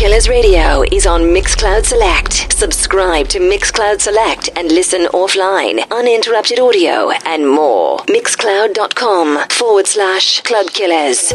Killers Radio is on Mixcloud Select. Subscribe to Mixcloud Select and listen offline, uninterrupted audio, and more. Mixcloud.com/Club Killers.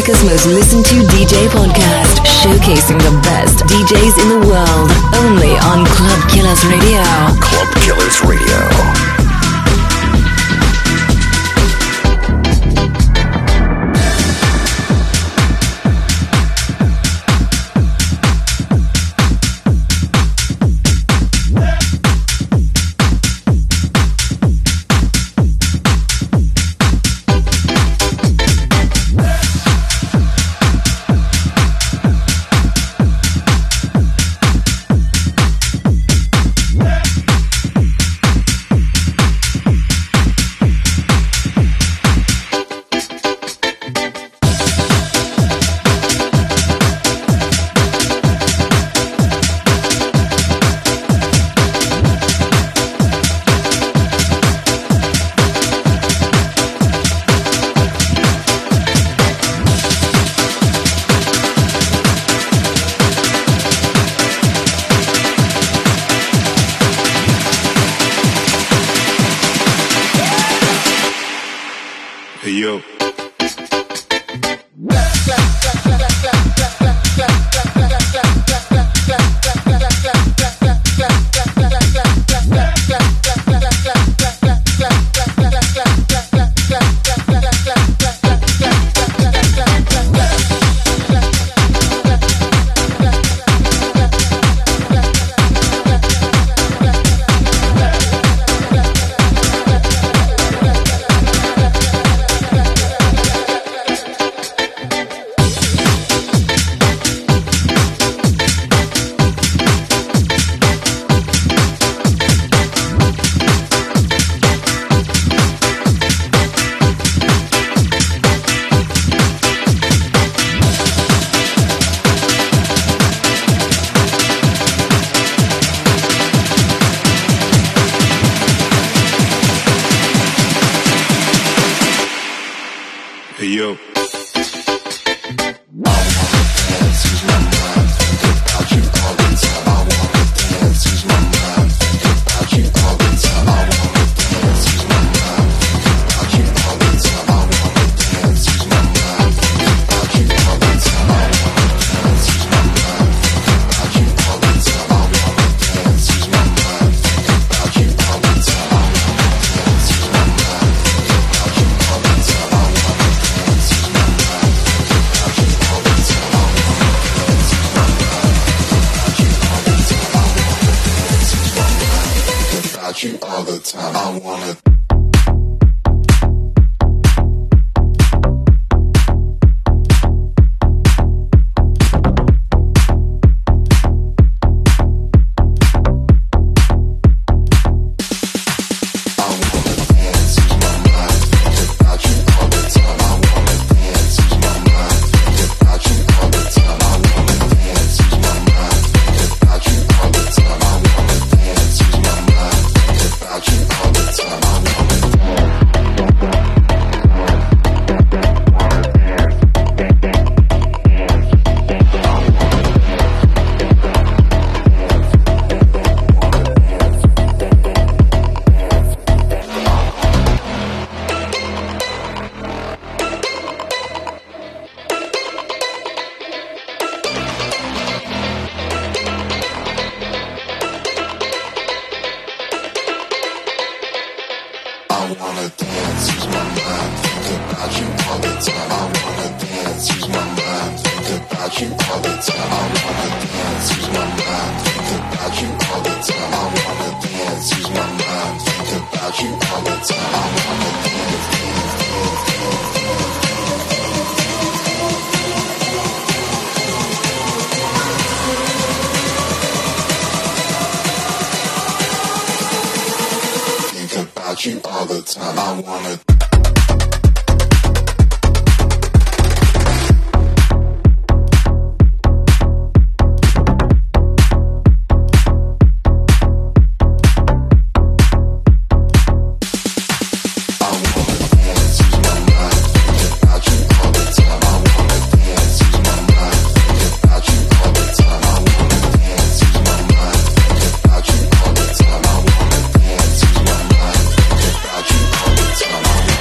America's most listened to DJ podcast, showcasing the best DJs in the world, only on Club Killers Radio. Club Killers Radio. You all the time. I wanna I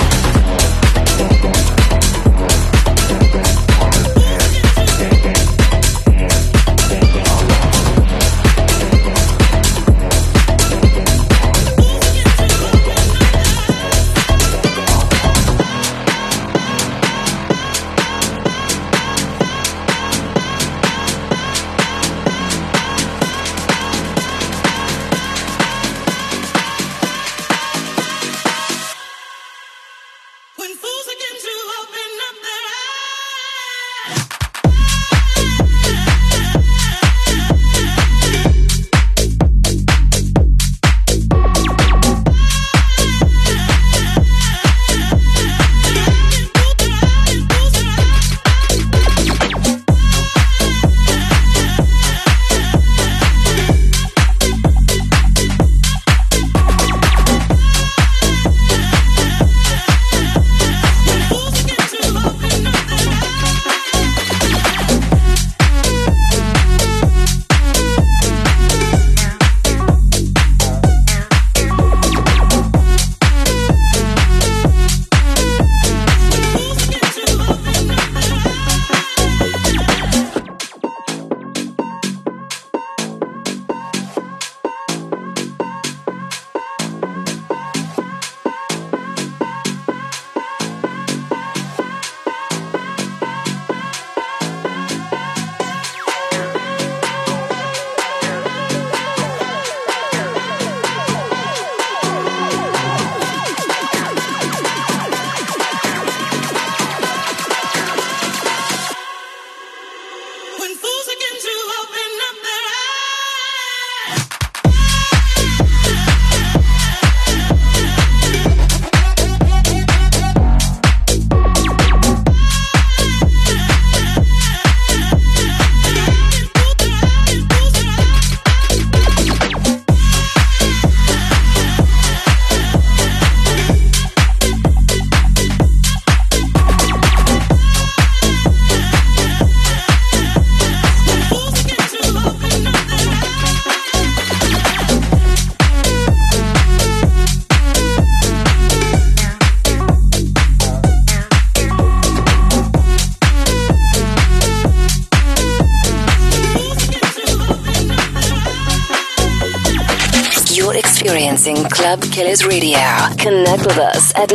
You're experiencing Club Killers Radio. Connect with us at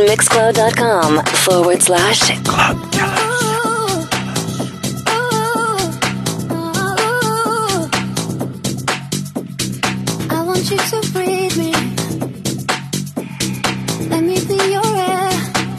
mixcloud.com/Club Killers. I want you to breathe me. Let me be your air.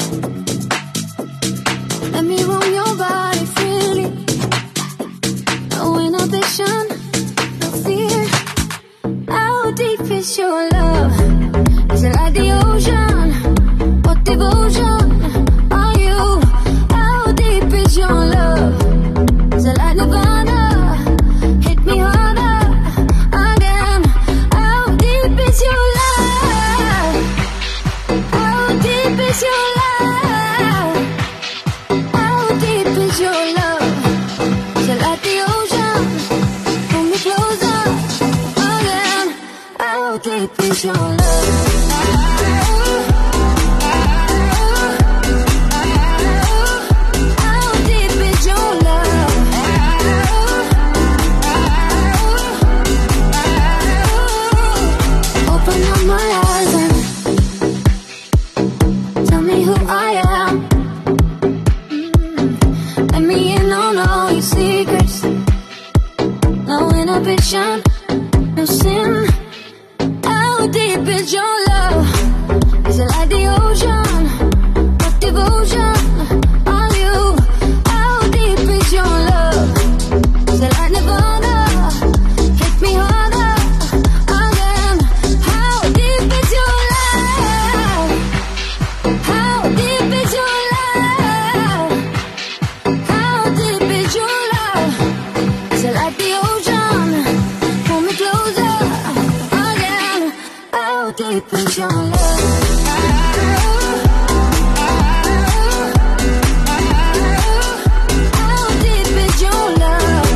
Let me roam your body freely. No inhibition, no fear. How deep is your love? Is it like the ocean? What devotion are you? How deep is your love? Is it like Nirvana? Hit me harder again. How deep is your love? How deep is your love? How deep is your love? Is it like the ocean? Pull me closer again. How deep is your love? No sin. How deep is your love? Is it like the ocean? What devotion are you? How deep is your love? Is it like Nirvana? Hit me harder again. How deep is your love? How deep is your love? How deep is your love? Is it like the ocean? Pull me closer again. How deep is your love? How deep is your love?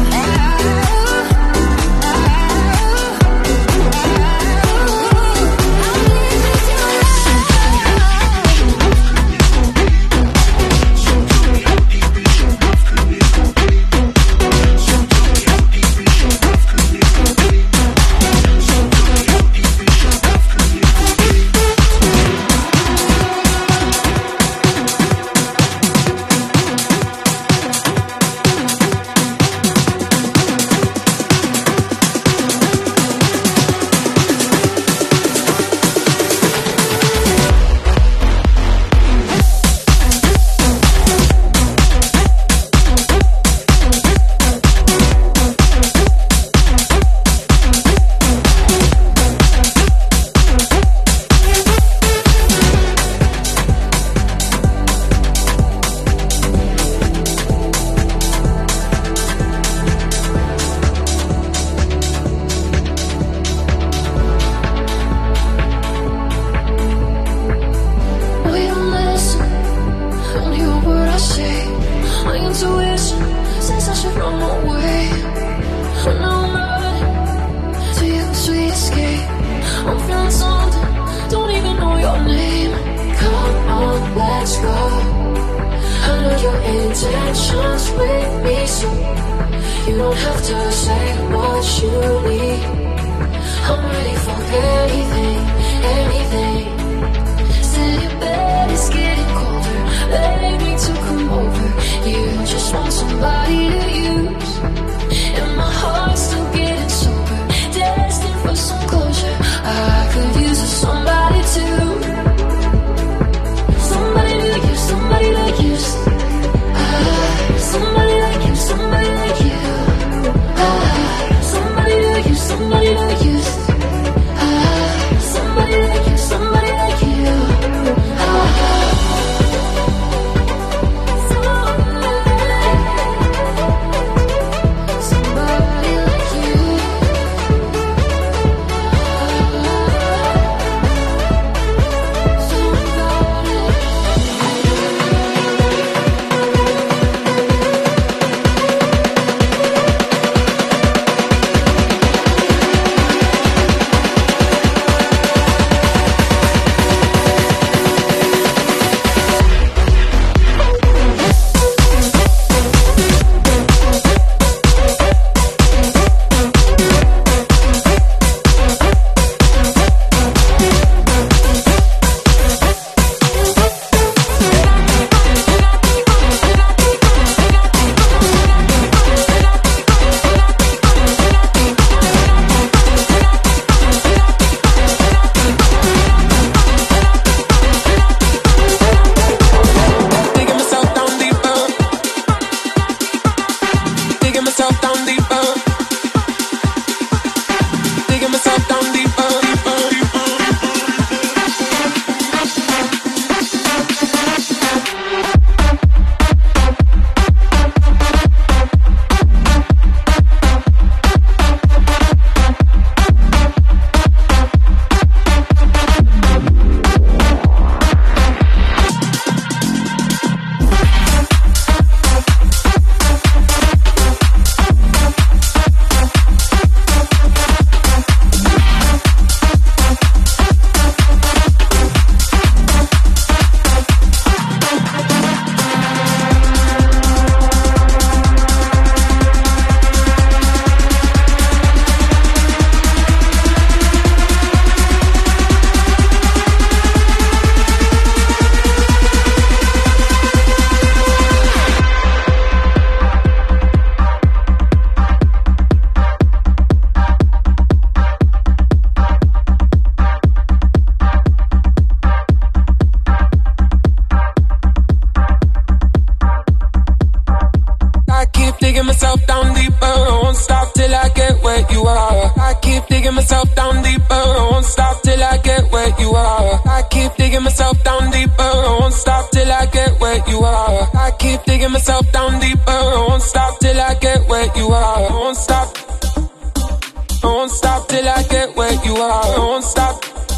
won't stop.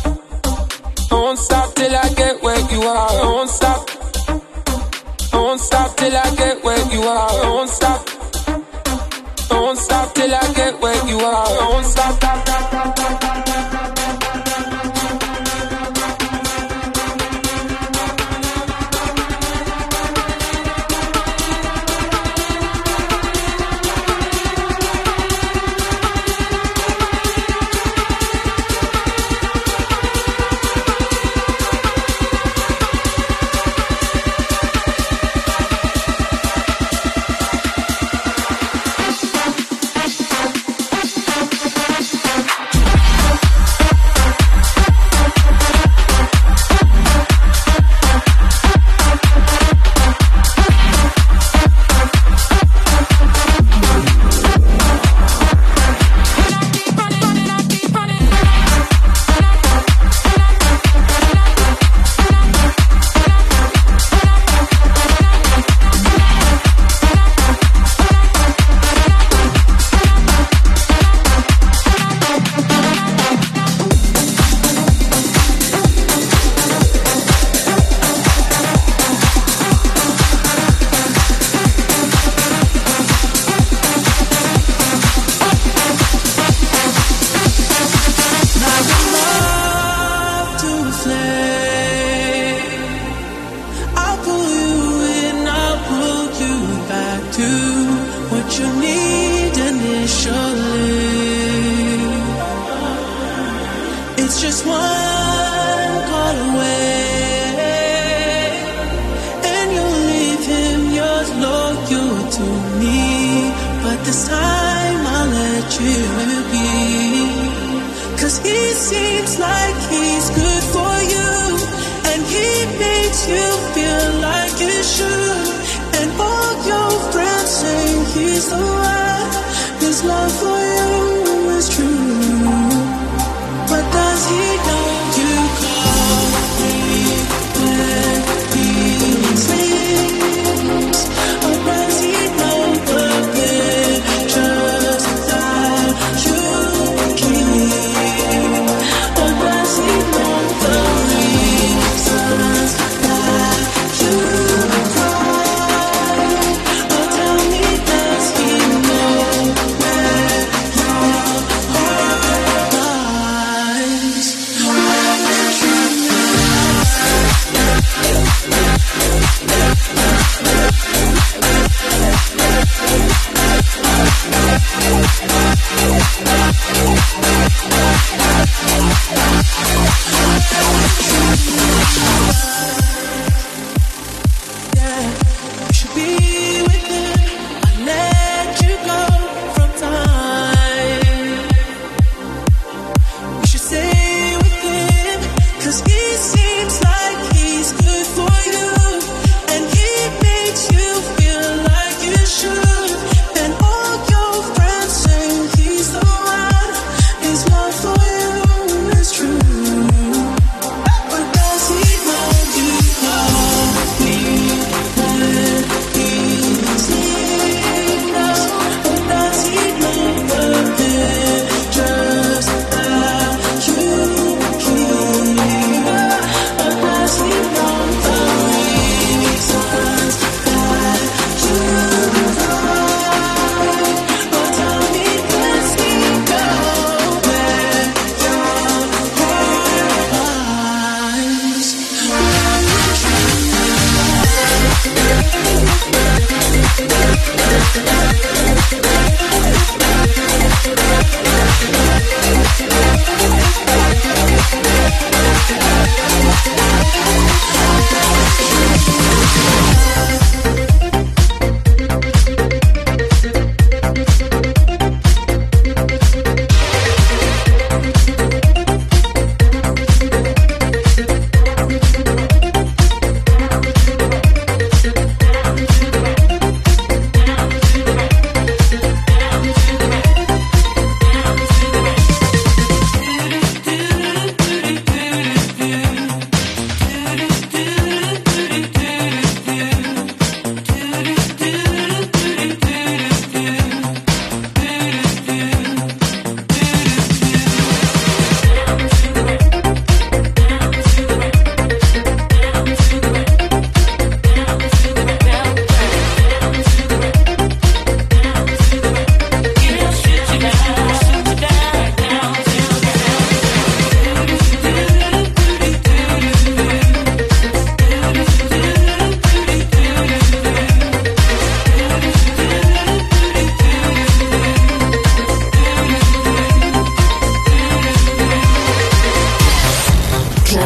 I won't stop till I get where you are. I won't stop. I won't stop till I get where you are. I won't stop. I won't stop till I get where you are. I won't stop. That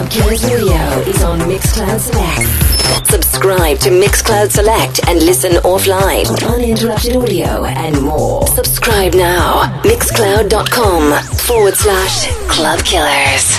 Killers Radio is on Mixcloud Select. Subscribe to Mixcloud Select and listen offline on uninterrupted audio and more. Subscribe now. Mixcloud.com/Club Killers.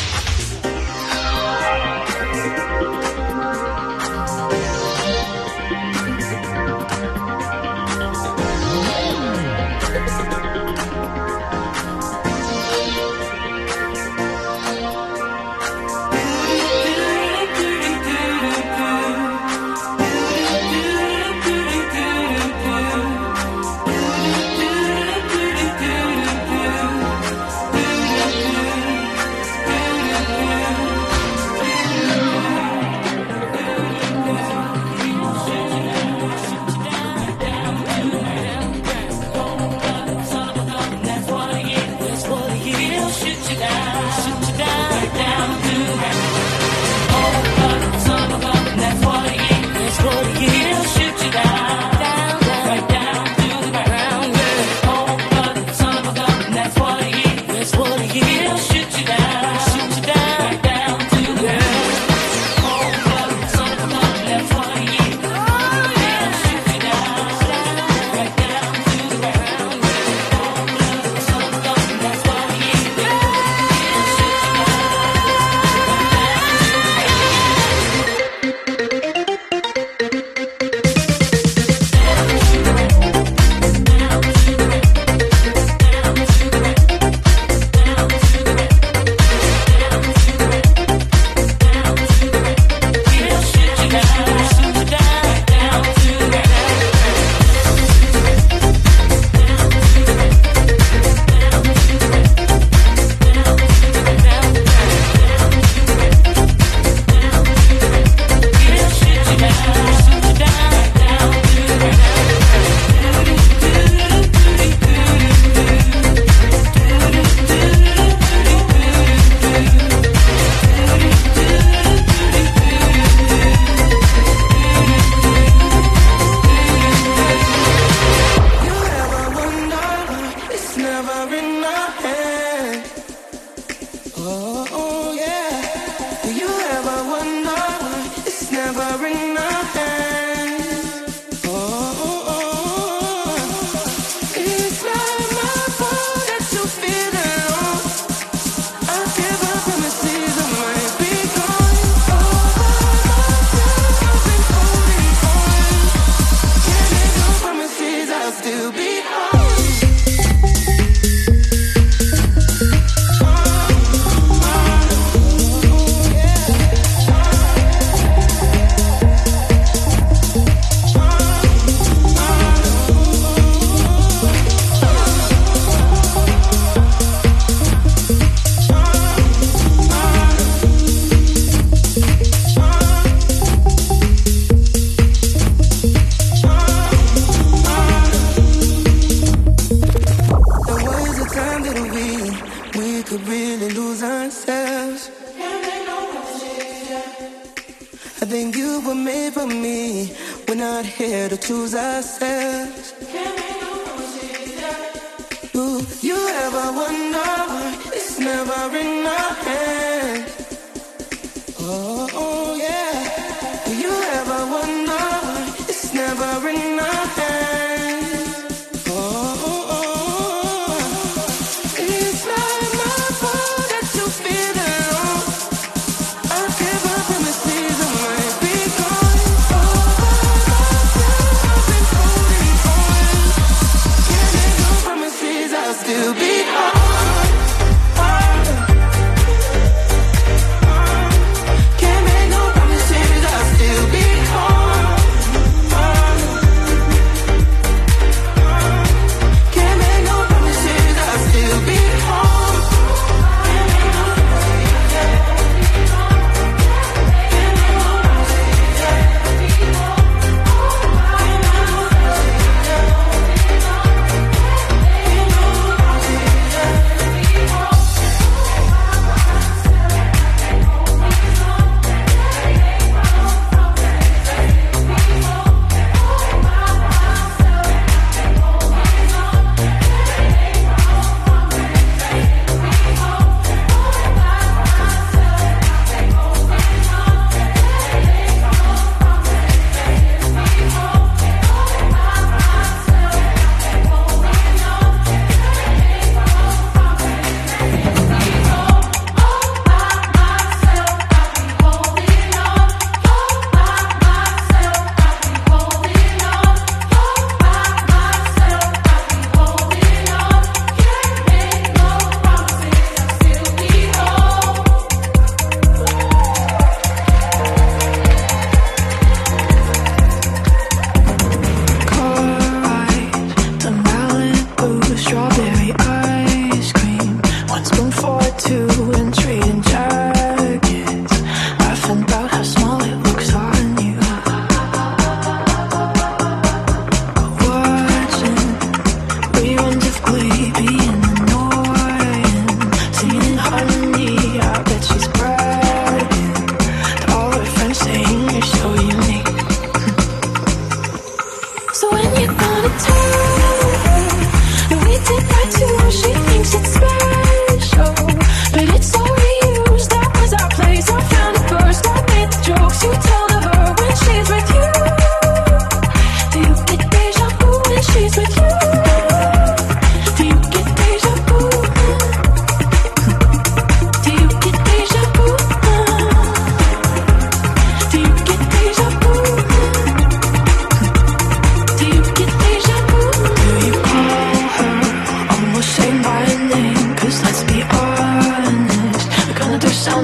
Still be hard.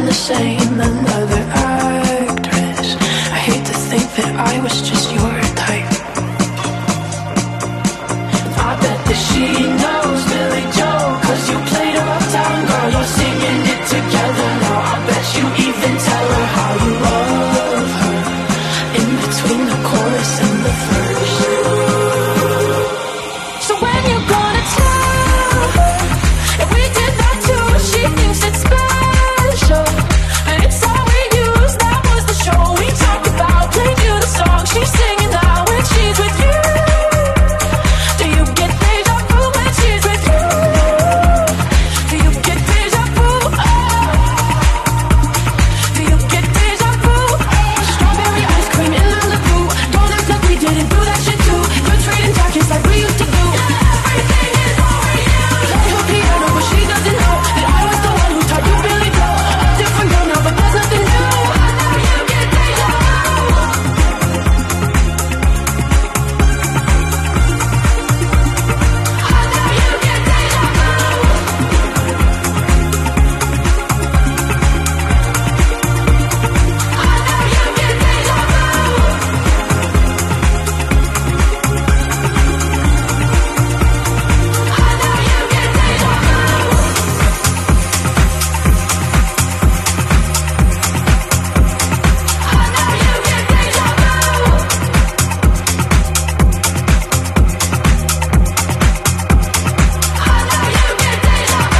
the same, another actress. I hate to think that I was just your type. I bet that she knows Billy Joe, 'cause you played her uptown girl. You're singing it together now. I bet you even tell her how you love her in between the chorus and the verse. So when you're gonna tell her if we did that too, she thinks it's special, and it's all we use. That was the show we talked about. Played you the song she's singing now when she's with you. Do you get deja vu when she's with you? Do you get deja vu? Oh. Do you get deja vu? Strawberry ice cream in Malibu. Don't act like we didn't do that shit too. We're trading jackets like we used to do. Everything is over you. Play her piano, but she doesn't know that I was the one who taught you Billy Joe. A different girl now, but there's nothing new. I know you get deja vu. I know you get deja vu. I know you get deja vu. I know you get deja vu. I know you get deja vu. I know you get deja vu.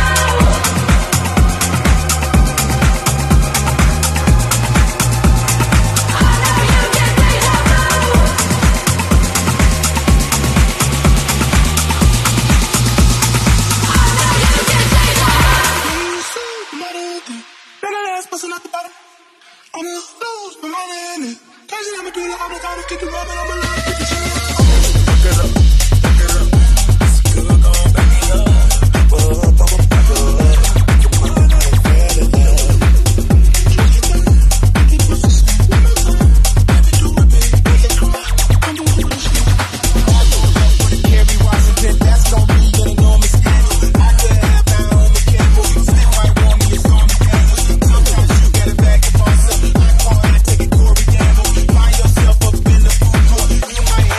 I know you get deja vu. You might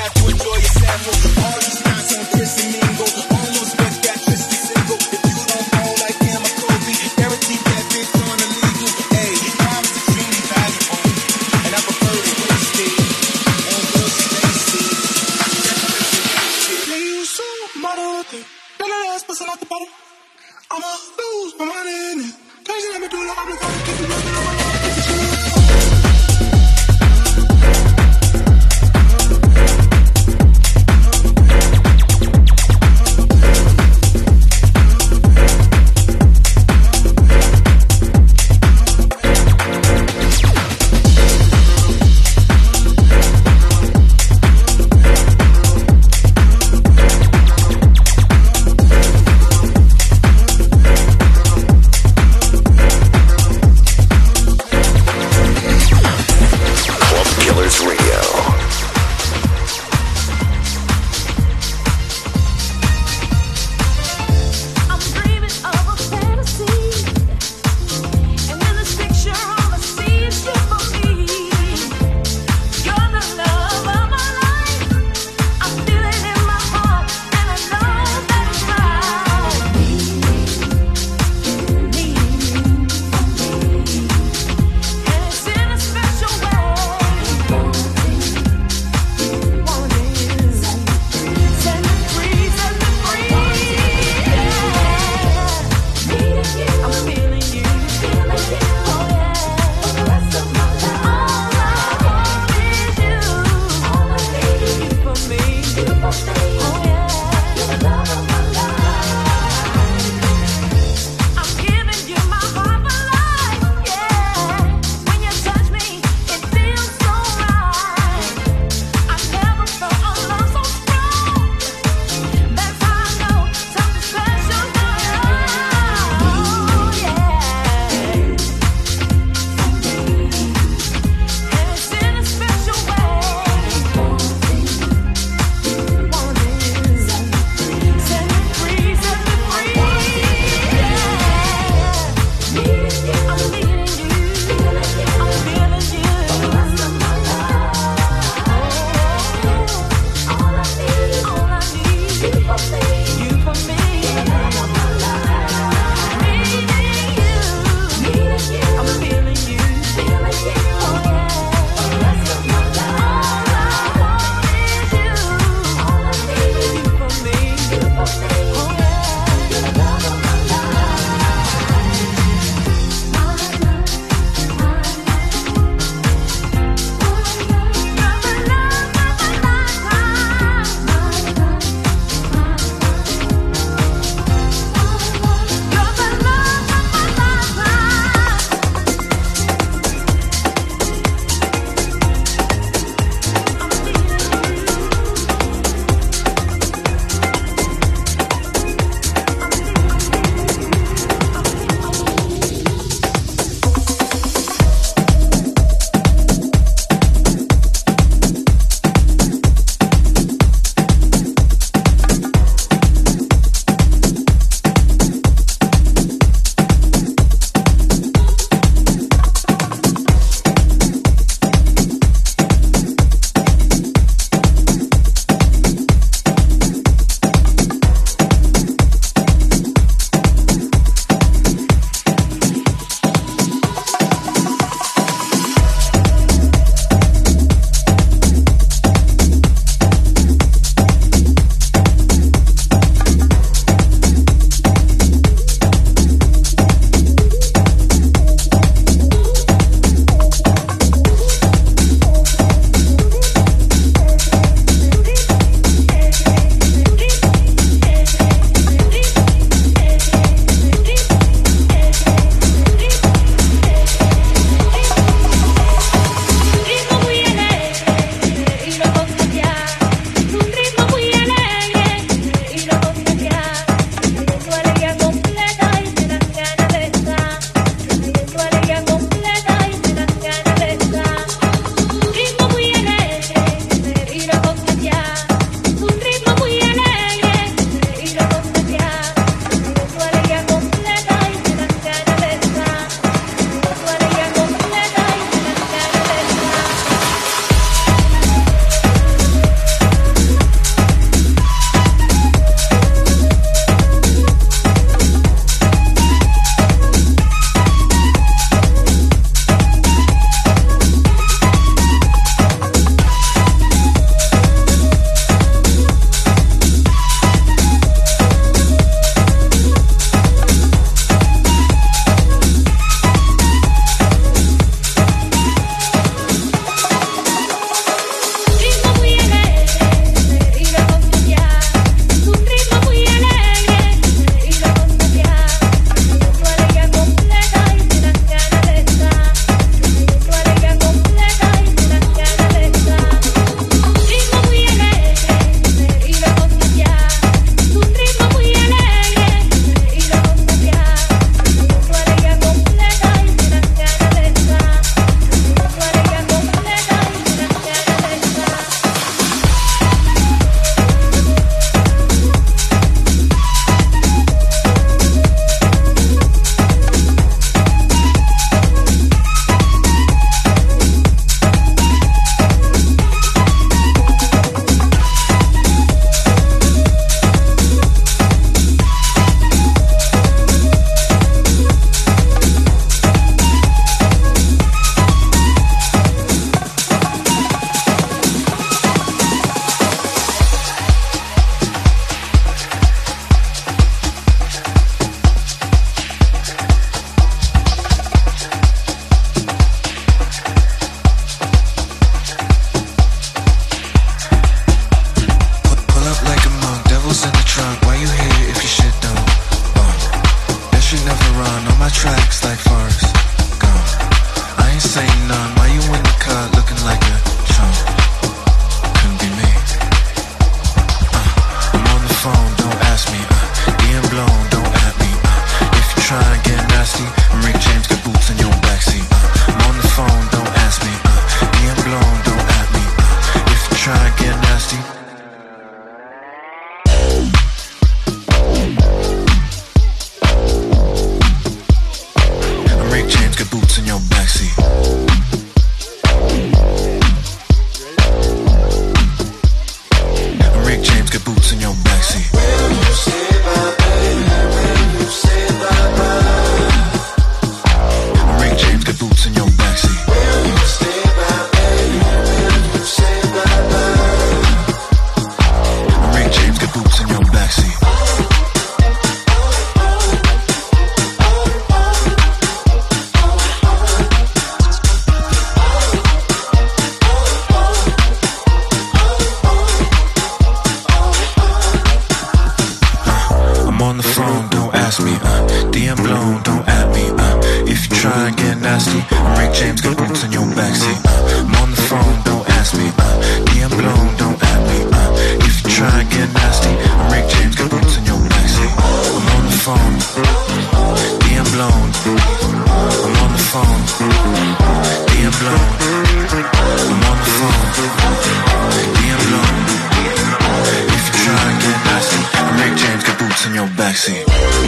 nasty. I'm Rick James, got boots in your backseat. I'm on the phone, don't ask me. Yeah, I'm blown, don't at me. If you try and get nasty, I'm Rick James, got boots in your backseat. I'm on the phone, yeah, I'm blown. I'm on the phone, yeah, I'm blown. I'm on the phone, yeah, I'm blown. If you try and get nasty, I'm Rick James, got boots in your backseat.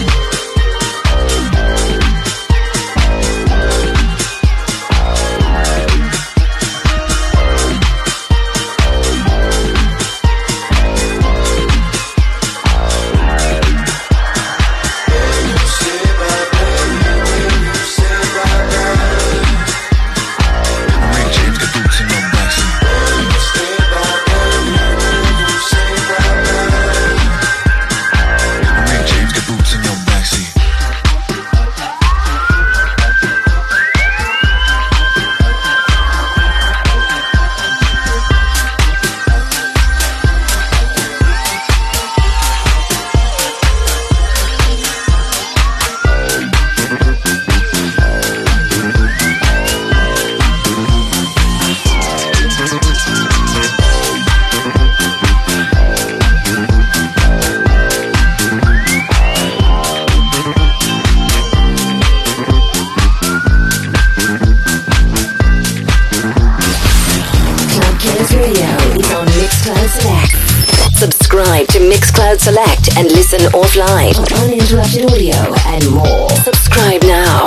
Subscribe to Mixcloud Select and listen offline. Uninterrupted audio and more. Subscribe now.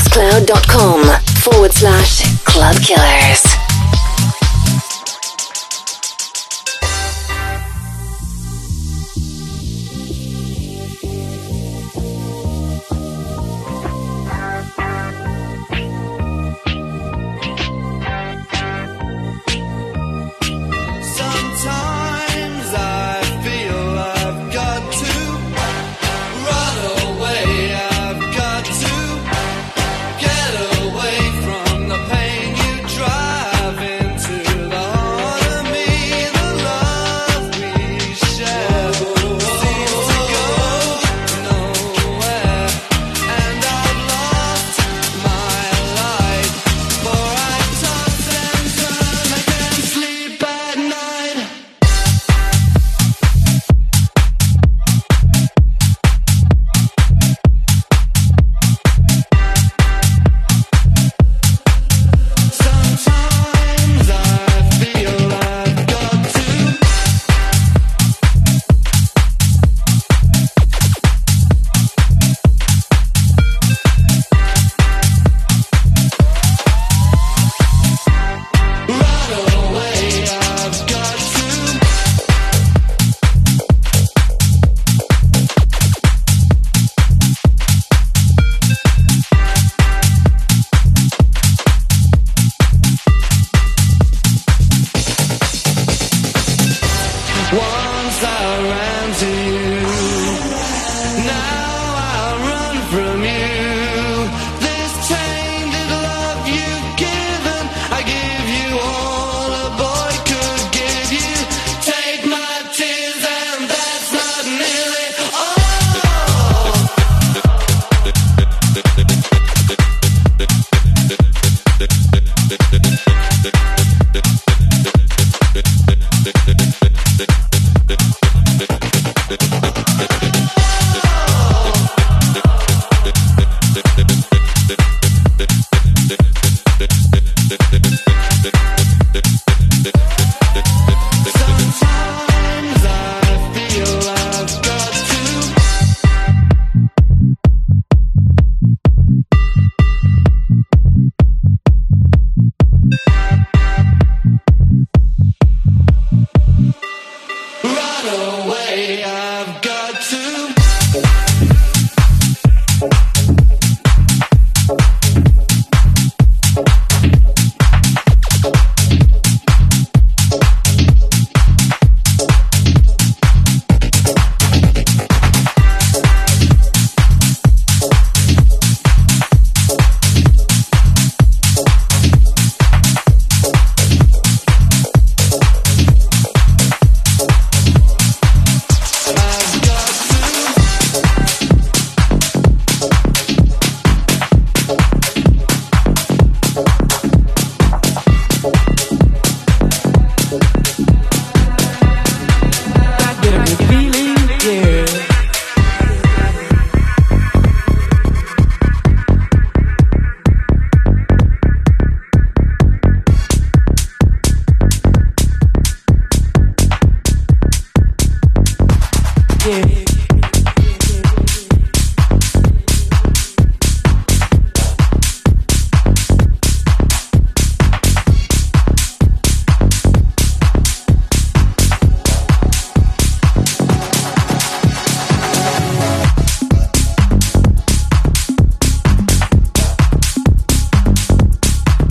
Mixcloud.com/Club Killers.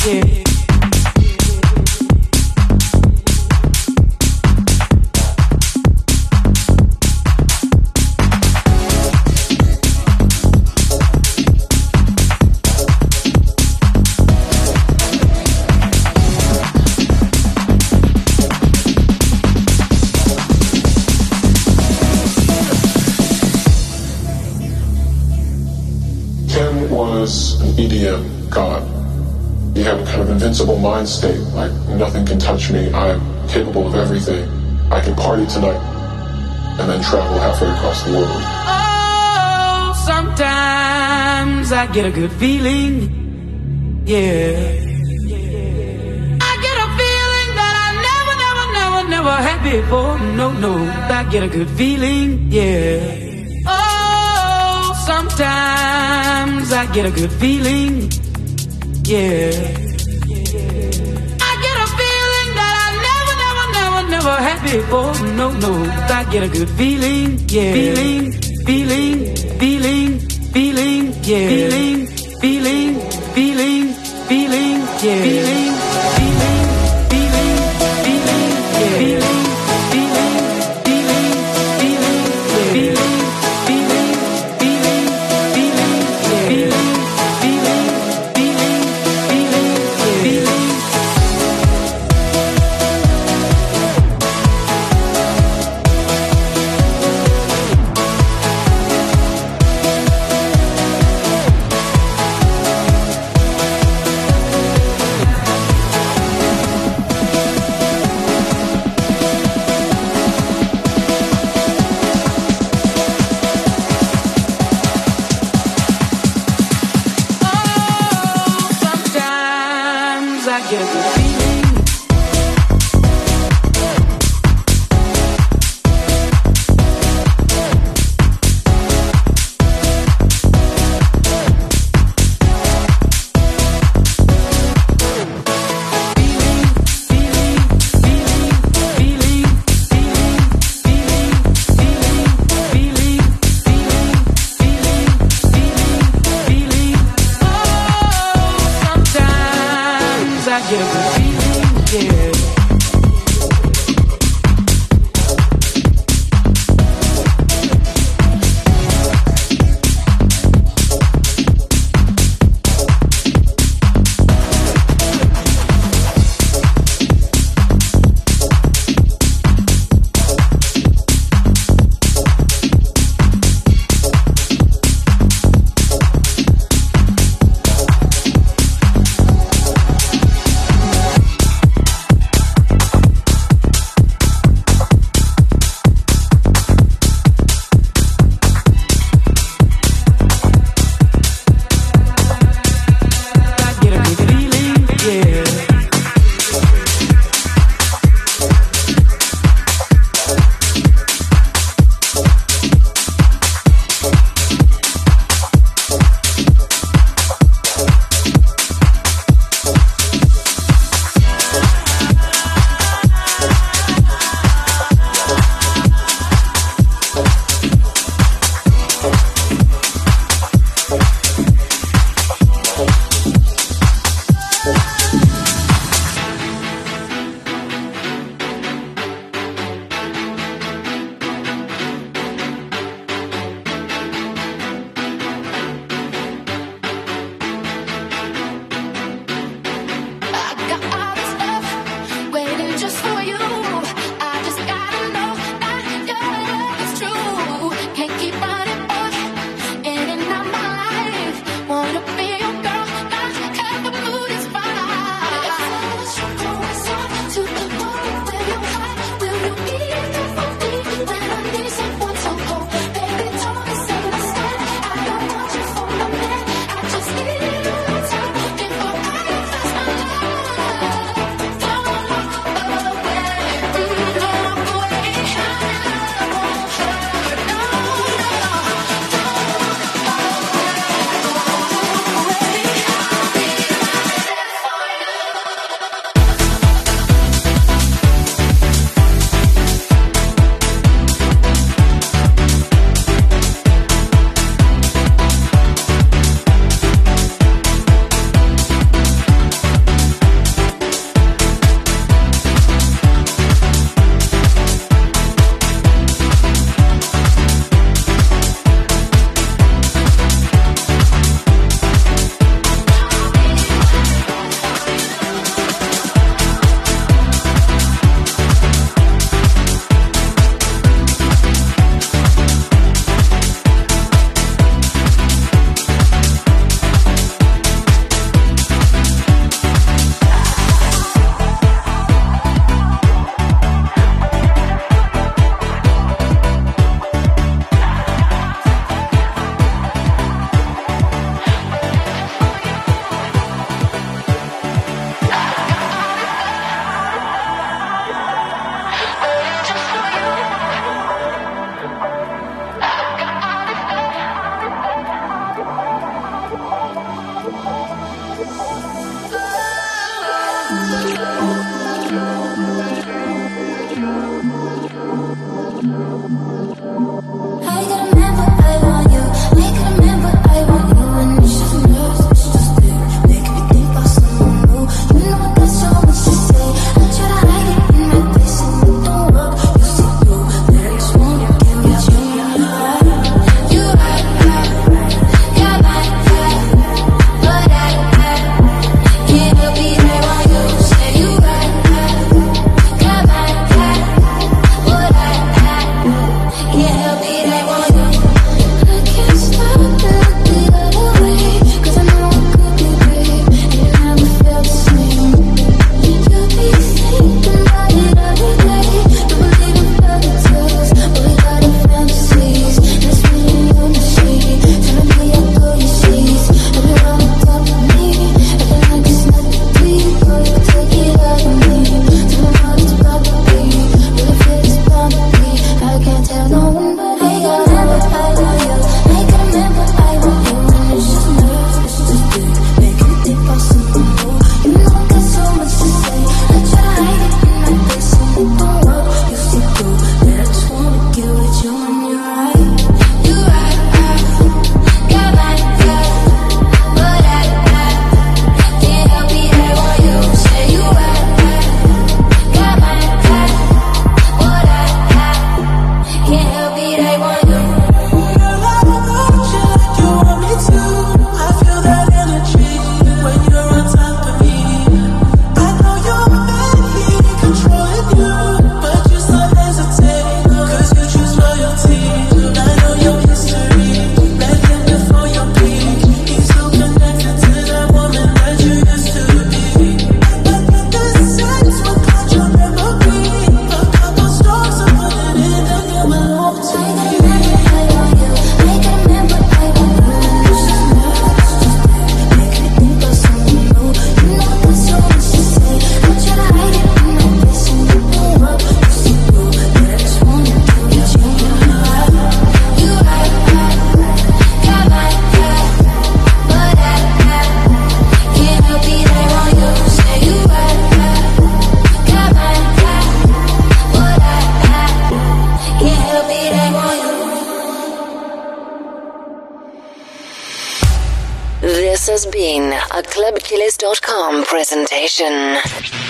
EDM god. You have a kind of invincible mind state, like nothing can touch me, I'm capable of everything. I can party tonight and then travel halfway across the world. Oh, sometimes I get a good feeling, yeah. I get a feeling that I never had before, no. I get a good feeling, yeah. Sometimes I get a good feeling, yeah. I get a feeling that I never had before, no. I get a good feeling, yeah. Feeling, yeah. Feeling, yeah. Feeling, yeah. This has been a ClubKillers.com presentation.